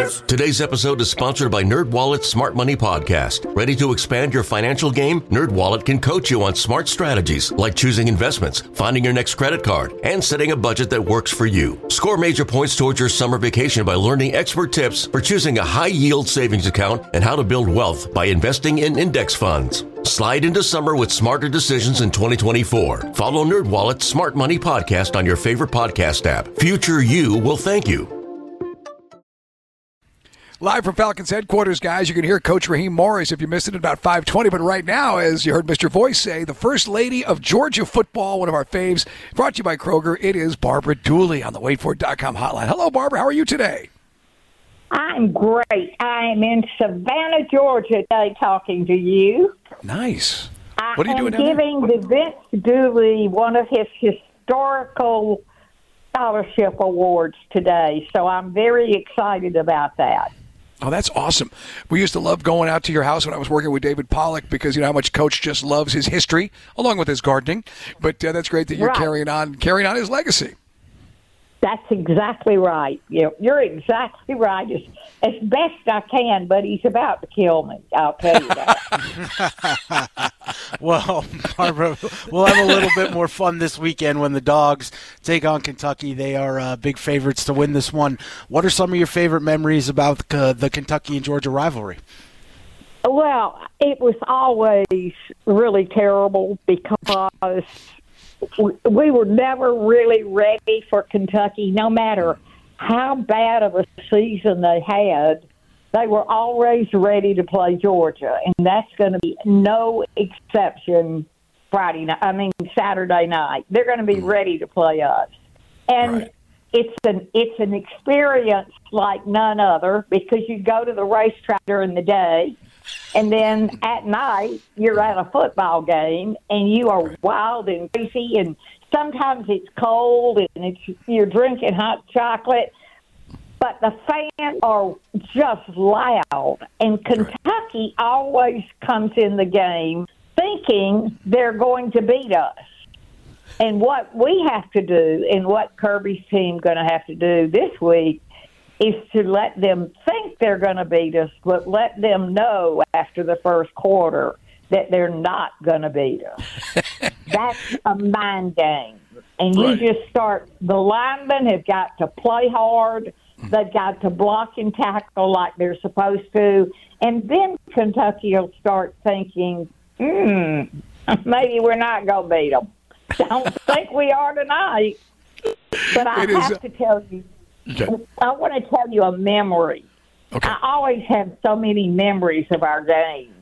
Sports. Today's episode is sponsored by NerdWallet's Smart Money Podcast. Ready to expand your financial game? NerdWallet can coach you on smart strategies like choosing investments, finding your next credit card, and setting a budget that works for you. Score major points towards your summer vacation by learning expert tips for choosing a high-yield savings account and how to build wealth by investing in index funds. Slide into summer with smarter decisions in 2024. Follow NerdWallet's Smart Money Podcast on your favorite podcast app. Future you will thank you. Live from Falcons headquarters, guys, you can hear Coach Raheem Morris if you missed it at about 5:20. But right now, as you heard Mr. Voice say, the First Lady of Georgia football, one of our faves, brought to you by Kroger. It is Barbara Dooley on the WaitFor.com hotline. Hello, Barbara. How are you today? I'm great. I am in Savannah, Georgia today talking to you. Nice. What are you doing down there? I'm giving the Vince Dooley one of his historical scholarship awards today, so I'm very excited about that. Oh, that's awesome. We used to love going out to your house when I was working with David Pollack because you know how much Coach just loves his history along with his gardening. But that's great that you're carrying on his legacy. That's exactly right. You're exactly right. As best I can, but he's about to kill me. I'll tell you that. Well, Barbara, we'll have a little bit more fun this weekend when the Dogs take on Kentucky. They are big favorites to win this one. What are some of your favorite memories about the Kentucky and Georgia rivalry? Well, it was always really terrible because we were never really ready for Kentucky. No matter how bad of a season they had, they were always ready to play Georgia, and that's going to be no exception Saturday night. They're going to be ready to play us. And it's an experience like none other because you go to the racetrack during the day, and then at night you're at a football game, and you are wild and crazy, and sometimes it's cold, and you're drinking hot chocolate. But the fans are just loud, and Kentucky always comes in the game thinking they're going to beat us. And what we have to do, and what Kirby's team going to have to do this week, is to let them think they're going to beat us, but let them know after the first quarter that they're not going to beat us. That's a mind game. And you just start, the linemen have got to play hard. They've got to block and tackle like they're supposed to. And then Kentucky will start thinking, maybe we're not going to beat them. Don't think we are tonight. But I have to tell you, I want to tell you a memory. Okay. I always have so many memories of our games.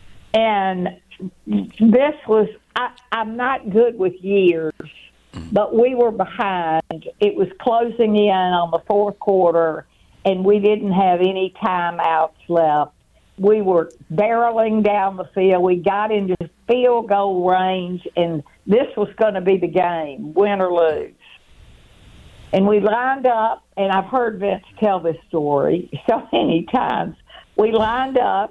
And this was, I'm not good with years. But we were behind. It was closing in on the fourth quarter, and we didn't have any timeouts left. We were barreling down the field. We got into field goal range, and this was going to be the game, win or lose. And we lined up, and I've heard Vince tell this story so many times. We lined up,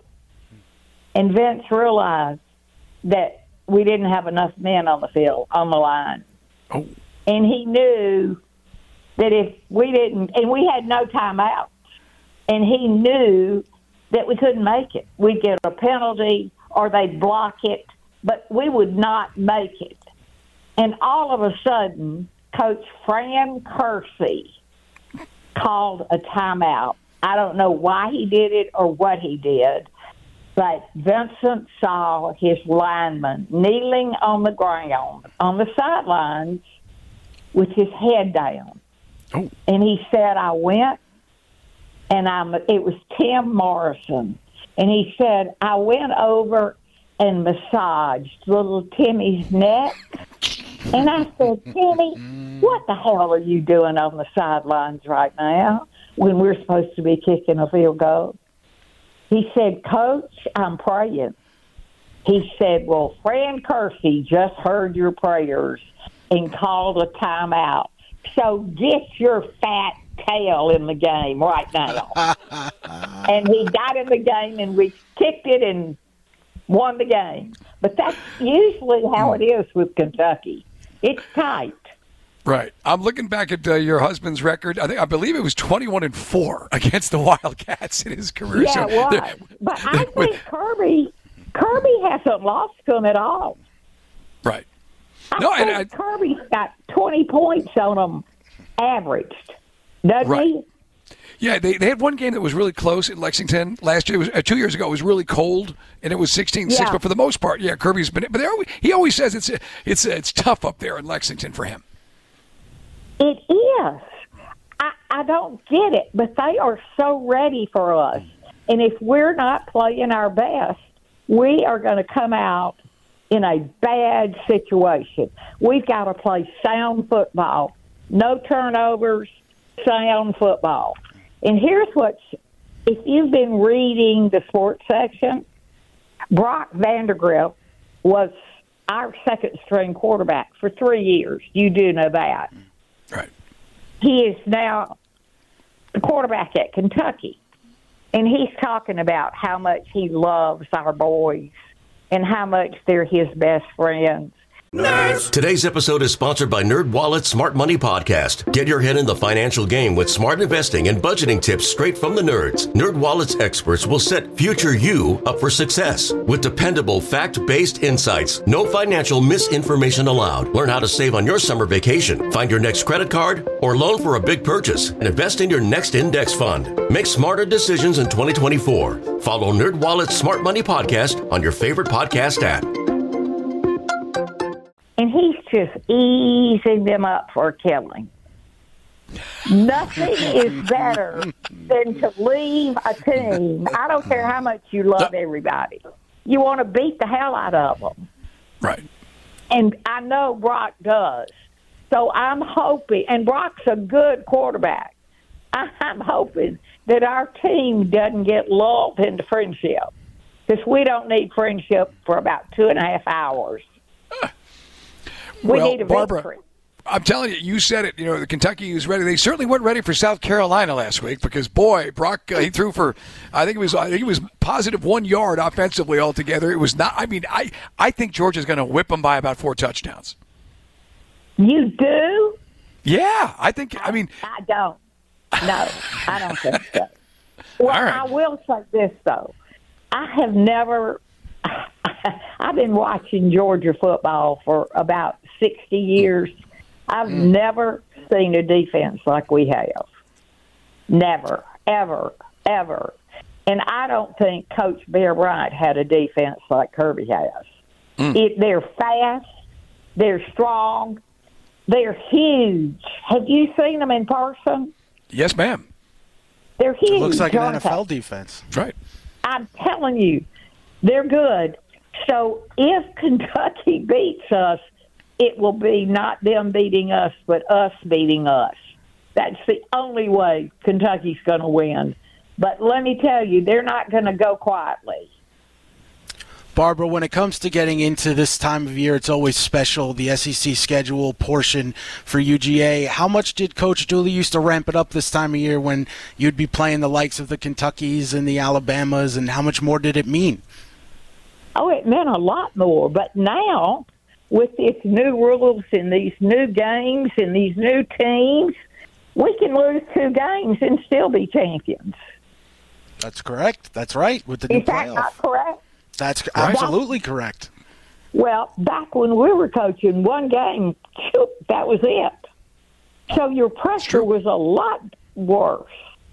and Vince realized that we didn't have enough men on the field, on the line. Oh. And he knew that if we didn't, and we had no timeouts, and he knew that we couldn't make it. We'd get a penalty or they'd block it, but we would not make it. And all of a sudden, Coach Fran Kersey called a timeout. I don't know why he did it or what he did, but Vincent saw his lineman kneeling on the ground on the sidelines with his head down. Oh. And he said, I went, and it was Tim Morrison. And he said, I went over and massaged little Timmy's neck. And I said, Timmy, what the hell are you doing on the sidelines right now when we're supposed to be kicking a field goal? He said, Coach, I'm praying. He said, well, Fran Kersey just heard your prayers and called a timeout. So get your fat tail in the game right now. And he got in the game, and we kicked it and won the game. But that's usually how it is with Kentucky. It's tight. Right. I'm looking back at your husband's record. I believe it was 21-4 against the Wildcats in his career. Yeah, it was. But I think Kirby hasn't lost to him at all. Right. I think Kirby's got 20 points on him averaged, doesn't he? Yeah, they had one game that was really close in Lexington last year. It was 2 years ago. It was really cold, and it was 16-6. Yeah. But for the most part, yeah, Kirby's been. But he always says it's tough up there in Lexington for him. It is. I don't get it, but they are so ready for us. And if we're not playing our best, we are going to come out in a bad situation. We've got to play sound football, no turnovers, sound football. And here's if you've been reading the sports section, Brock Vandergrift was our second-string quarterback for 3 years. You do know that. Right. He is now the quarterback at Kentucky, and he's talking about how much he loves our boys and how much they're his best friends. Nerds. Today's episode is sponsored by NerdWallet's Smart Money Podcast. Get your head in the financial game with smart investing and budgeting tips straight from the nerds. NerdWallet's experts will set future you up for success with dependable, fact-based insights. No financial misinformation allowed. Learn how to save on your summer vacation, find your next credit card, or loan for a big purchase, and invest in your next index fund. Make smarter decisions in 2024. Follow NerdWallet's Smart Money Podcast on your favorite podcast app. And he's just easing them up for killing. Nothing is better than to leave a team. I don't care how much you love everybody. You want to beat the hell out of them. Right. And I know Brock does. So I'm hoping, and Brock's a good quarterback, I'm hoping that our team doesn't get lulled into friendship, because we don't need friendship for about 2.5 hours. We need a Barbara, victory. I'm telling you, you said it. You know, the Kentucky was ready. They certainly weren't ready for South Carolina last week because, boy, Brock, he threw for, I think it was positive 1 yard offensively altogether. It was not. I mean, I think Georgia's going to whip them by about 4 touchdowns. You do? Yeah, I think. I mean, I don't. No, I don't think so. Well, all right. I will say this though. I have never. I've been watching Georgia football for about 60 years. I've never seen a defense like we have. Never, ever, ever. And I don't think Coach Bear Bryant had a defense like Kirby has. They're fast. They're strong. They're huge. Have you seen them in person? Yes, ma'am. They're huge. It looks like an aren't NFL they? defense. That's right. I'm telling you, they're good. So if Kentucky beats us, it will be not them beating us, but us beating us. That's the only way Kentucky's going to win. But let me tell you, they're not going to go quietly. Barbara, when it comes to getting into this time of year, it's always special, the SEC schedule portion for UGA. How much did Coach Dooley used to ramp it up this time of year when you'd be playing the likes of the Kentuckys and the Alabamas, and how much more did it mean? Oh, it meant a lot more. But now, with these new rules and these new games and these new teams, we can lose 2 games and still be champions. That's correct. That's right, with the new Is that playoff. not correct? That's absolutely correct. Well, back when we were coaching, 1 game, that was it. So your pressure was a lot worse.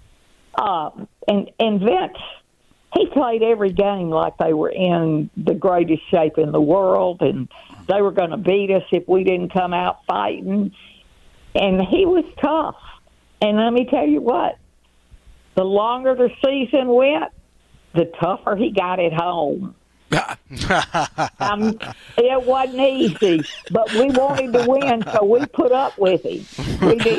And Vince, he played every game like they were in the greatest shape in the world, and they were going to beat us if we didn't come out fighting. And he was tough. And let me tell you what, the longer the season went, the tougher he got at home. It wasn't easy, but we wanted to win, so we put up with him. We did.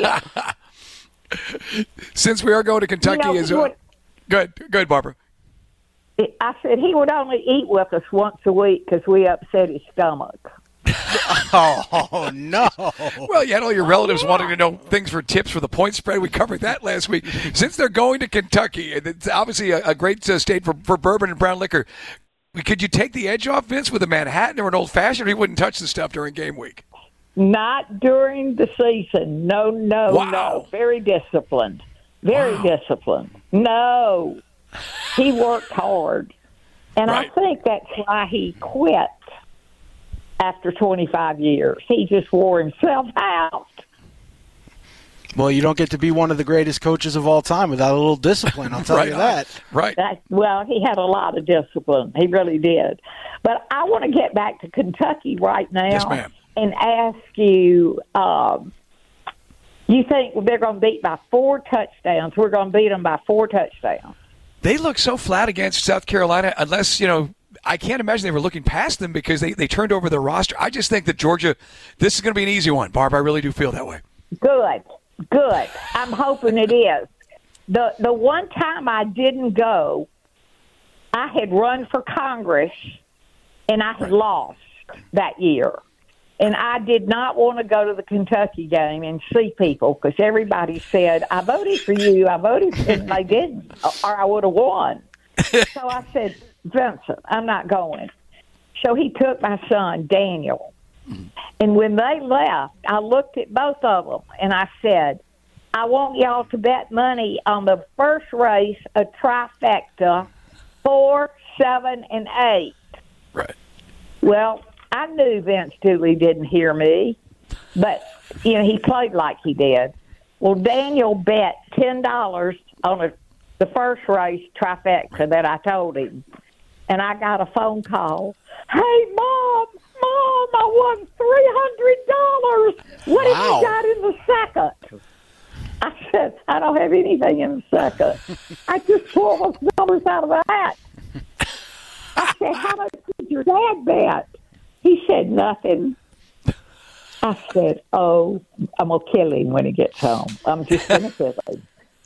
Since we are going to Kentucky, go ahead, Barbara. I said he would only eat with us once a week because we upset his stomach. Oh, no. Well, you had all your relatives wanting to know things for tips for the point spread. We covered that last week. Since they're going to Kentucky, and it's obviously a great state for bourbon and brown liquor, could you take the edge off, Vince, with a Manhattan or an old-fashioned, or he wouldn't touch the stuff during game week? Not during the season. No. Wow. Very disciplined. Very disciplined. No. He worked hard. And Right. I think that's why he quit after 25 years. He just wore himself out. Well, you don't get to be one of the greatest coaches of all time without a little discipline, I'll tell you that. Right. Well, he had a lot of discipline. He really did. But I want to get back to Kentucky right now. Yes, ma'am. And ask you, you think they're going to beat by 4 touchdowns? We're going to beat them by 4 touchdowns. They look so flat against South Carolina, unless, I can't imagine they were looking past them because they turned over their roster. I just think that Georgia, this is going to be an easy one, Barb. I really do feel that way. Good. I'm hoping it is. The one time I didn't go, I had run for Congress, and I had lost that year. And I did not want to go to the Kentucky game and see people because everybody said, I voted for you. And they didn't, or I would have won. So I said, Vincent, I'm not going. So he took my son, Daniel. And when they left, I looked at both of them, and I said, I want y'all to bet money on the first race, a trifecta, 4, 7, and 8. Right. Well, I knew Vince Dooley didn't hear me, but, he played like he did. Well, Daniel bet $10 on the first race trifecta that I told him. And I got a phone call. Hey, Mom, I won $300. What have you got in the second? I said, I don't have anything in the second. I just pulled those numbers out of the hat. I said, how much did your dad bet? He said, nothing. I said, I'm going to kill him when he gets home. I'm just going to kill him.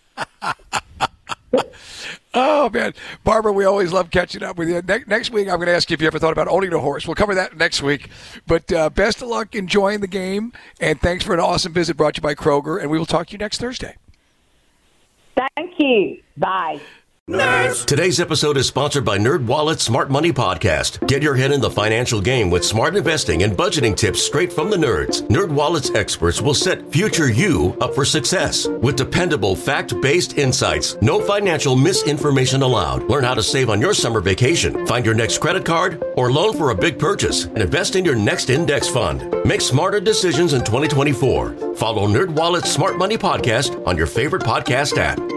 Oh, man. Barbara, we always love catching up with you. Next week, I'm going to ask you if you ever thought about owning a horse. We'll cover that next week. But best of luck enjoying the game, and thanks for an awesome visit brought to you by Kroger, and we will talk to you next Thursday. Thank you. Bye. Nerds. Today's episode is sponsored by NerdWallet's Smart Money Podcast. Get your head in the financial game with smart investing and budgeting tips straight from the nerds. NerdWallet's experts will set future you up for success with dependable, fact-based insights. No financial misinformation allowed. Learn how to save on your summer vacation, find your next credit card or loan for a big purchase, and invest in your next index fund. Make smarter decisions in 2024. Follow NerdWallet's Smart Money Podcast on your favorite podcast app.